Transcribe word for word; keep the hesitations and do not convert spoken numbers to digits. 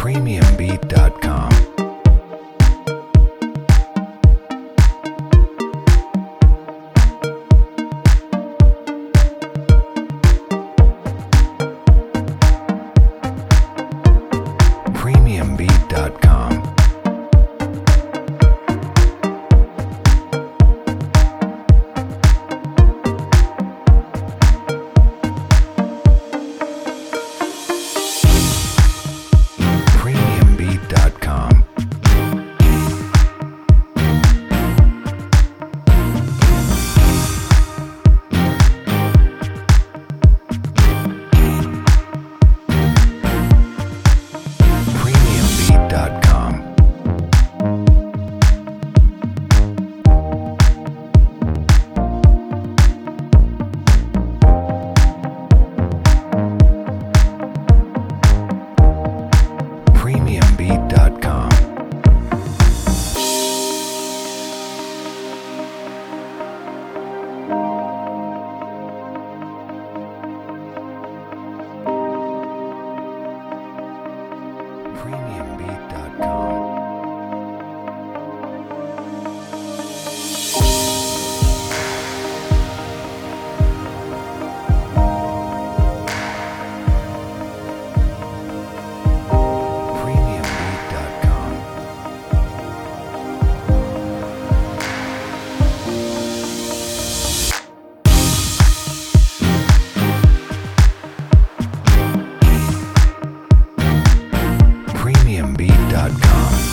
premium beat dot com. premium beat dot com. premium beat dot com. premium beat dot com. premium beat dot com. premium beat dot com. premium beat dot com. premium beat dot com.